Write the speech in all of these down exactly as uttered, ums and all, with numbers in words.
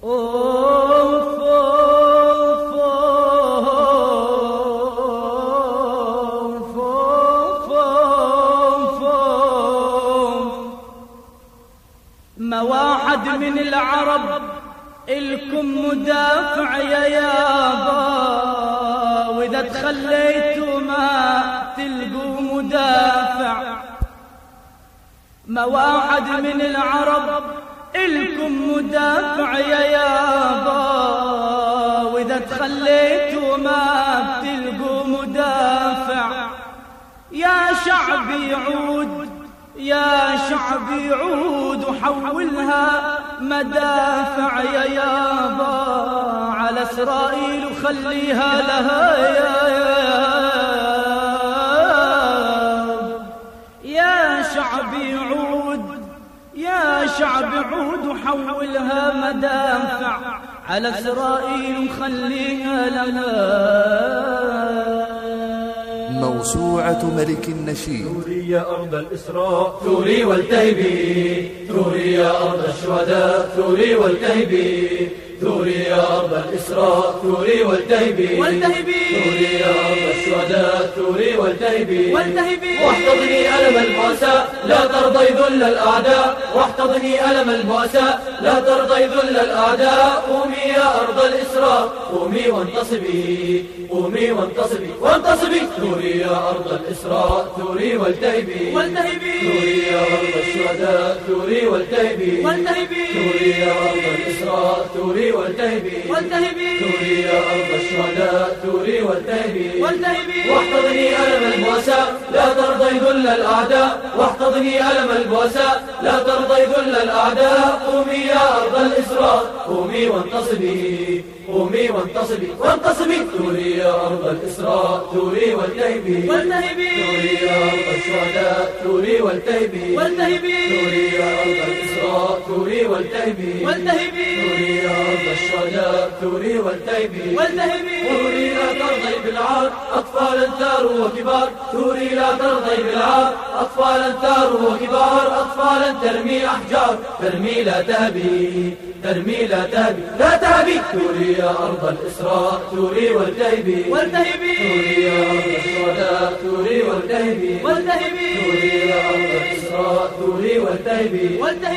أوف أوف أوف أوف أوف. ما واحد من العرب إلكم مدافع يا يابا، وإذا تخليتوا ما تلقوا مدافع. ما واحد من العرب إلكم مدافع يا يابا، وإذا تخليتوا ما بتلقوا مدافع. يا شعب يعود يا شعب يعود وحولها مدافع يا يابا على إسرائيل وخليها لها يا يا شعب يعود يا شعب يعود وحولها مدافع على إسرائيل وخليها لها. موسوعة ملك النشيد. ثوري يا أرض الإسراء ثوري والتهبي، ثوري يا أرض الشهداء ثوري والتهبي، ثوري يا أرض الإسراء ثوري والتهبي، ثوري يا أرض الشهداء ثوري والتهبي. واحتضني ألم البؤساء لا ترضي ذل الأعداء، واحتضني ألم البؤساء لا ترضي ذل الأعداء. قومي يا أرض الإسراء قومي وانتصبي، قومي وانتصبي وانتصبي. ثوري يا أرض الإسراء ثوري والتهبي، ثوري يا أرض الشهداء ثوري والتهبي، ثوري يا أرض الإسراء ثوري والتهبي، ثوري يا أرض الشهداء ثوري والتهبي. واحتضني ألم البؤساء لا ترضي ذل الأعداء، واحتضني ألم البؤساء لا ترضي ذل الأعداء. قومي يا أرض الإسراء قومي وانتصبي، قومي وانتصبي وانتصبي. ثوري يا أرض الإسراء ثوري والتهبي، ثوري يا أرض الشهداء ثوري والتهبي، ثوري يا أرض الإسراء ثوري والتهبي، ثوري يا أرض الشهداء ثوري والتهبي. ثوري لا ترضي بالعار أطفالا ثاروا وكبار، ثوري لا ترضي بالعار أطفالا ثاروا وكبار. أطفالا ترمي أحجار ترمي لا تهبي، ترمي لا تهبي لا تهبي. ثوري يا أرض الإسراء ثوري والتهبي، ثوري يا أرض الشهداء ثوري والتهبي، ثوري يا أرض الإسراء ثوري والتهبي،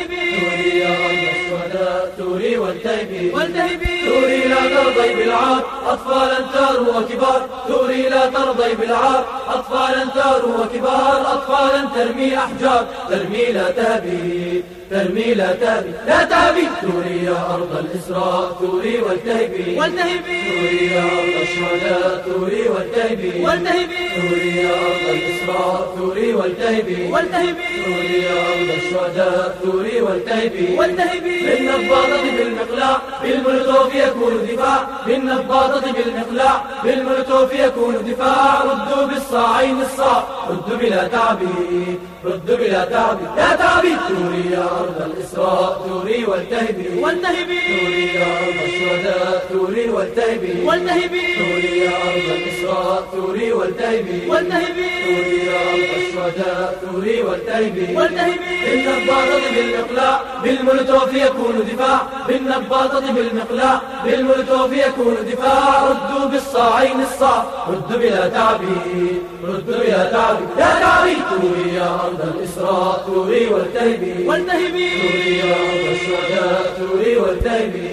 ثوري يا أرض الشهداء ثوري والتهبي. ثوري لا ترضي بالعار أطفالا ثاروا وكبار، ثوري لا ترضي بالعار أطفالا ثاروا وكبار. أطفالا ترمي أحجار ترمي لا تهبي، ترمي لا تهبي لا تهبي. ثوري يا أرض الإسراء ثوري والتهبي، ثوري يا أرض الشهداء ثوري والتهبي، ثوري يا أرض الإسراء ثوري والتهبي، ثوري يا أرض الشهداء ثوري والتهبي. بالنباطة بالمقلاع بالمولوتوف يكون دفاع، بالنباطة بالمقلاع بالمولوتوف يكون دفاع. ردوا بالصاعين الصاع ردوا بلا تعبي، ردوا بلا تعبي لا تعبي. ثوري يا أرض الإسراء ثوري والتهبي، ثوري يا أرض الشهداء ثوري والتهبي، ثوري يا أرض الإسراء ثوري والتهبي، ثوري يا أرض الشهداء ثوري والتهبي. بالنباطة بالمقلاع بالمولوتوف يكون دفاع، بالنباطة بالمقلاع بالمولوتوف يكون دفاع. ردوا بالصاعين الصاع ردوا بلا تعبي، ردوا بلا تعبي لا تعبي. ثوري يا أرض الإسراء ثوري والتهبي، ثوري يا أرض الشهداء ثوري والتهبي،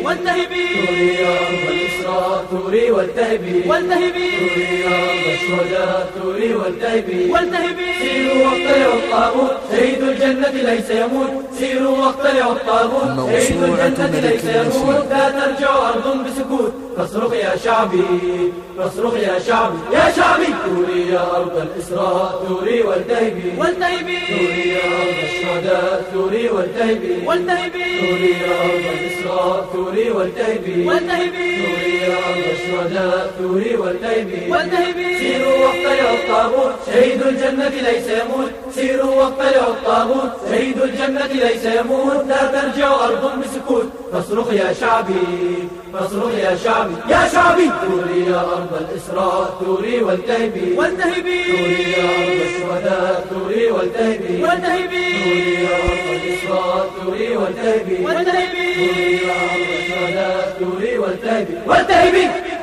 ثوري يا أرض الإسراء ثوري والتهبي، ثوري يا أرض الشهداء ثوري والتهبي. سيروا واقتلعوا الطاغوت شهيد الجنة ليس يموت، سيروا واقتلعوا الطاغوت شهيد الجنة ليس يموت. لا ترجع أرض بسكوت فاصرخ يا شعبي، فاصرخ يا شعبي يا شعبي. ثوري يا أرض الإسراء ثوري والتهبي، ثوري يا أرض الشهداء ثوري والتهبي، ثوري يا أرض الإسراء ثوري والتهبي، ثوري يا أرض الشهداء ثوري والتهبي. سيروا واقتلعوا الطاغوت شهيد الجنة ليس يموت، سيروا واقتلعوا الطاغوت شهيد الجنة ليس يموت. لا ترجع أرض بسكوت فاصرخ يا شعبي، فاصرخ يا شعبي يا شعبي. ثوري يا أرض الإسراء ثوري والتهبي، ثوري يا أرض الشهداء ثوري والتهبي، ثوري يا أرض الإسراء ثوري والتهبي، ثوري يا أرض الشهداء والتهبي والتهبي